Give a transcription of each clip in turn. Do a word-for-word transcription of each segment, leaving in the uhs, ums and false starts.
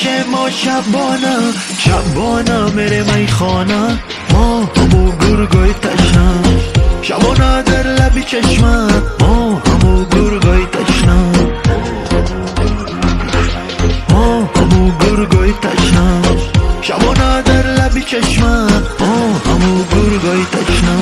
ما شبانه شبانه میره میخانه، ما همو گرگای تشنه، شبانه در لبی چشمه، ما همو گرگای تشنه، ما همو گرگای تشنه، شبانه در لبی چشمه، ما همو گرگای تشنه.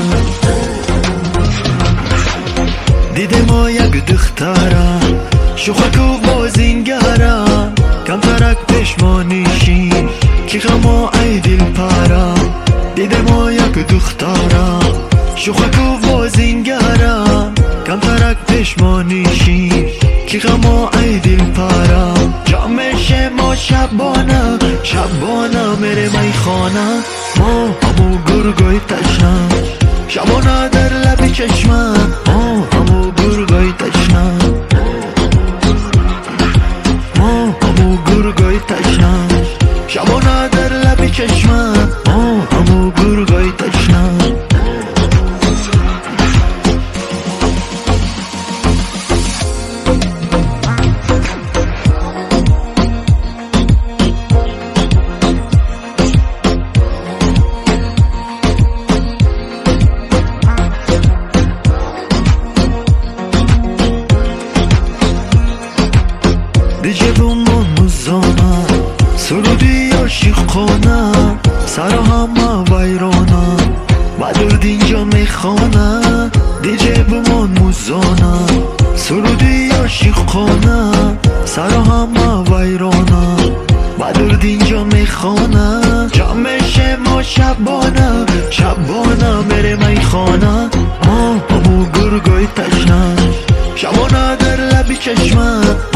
دیده ما یک دختره شوخکو بازینگره، کم ترک پشمانیشی که غما ای دل پره. دیده ما یک دختره شوخکو بازینگره، کم ترک پشمانیشی که غما ای دل پره. جامش ما شبانه شبانه میره میخانه، ما همو گرگای تشنه، شبانه در لب چشمه، ما همو گرگای تشنه، ما همو گرگای تشنه، شبانه در لب چشمه، ما همو گرگای تشنه. دیجه بومون مزانه سرودی عاشقانه، سر همه ویرانه بدرد اینجا میخانه. دیجه بومون مزانه سرودی عاشقانه، سر همه ویرانه بدرد اینجا میخانه. جامش ما شبانه شبانه میره میخانه، ما همو گرگای تشنه، شبانه در لبی چشمه،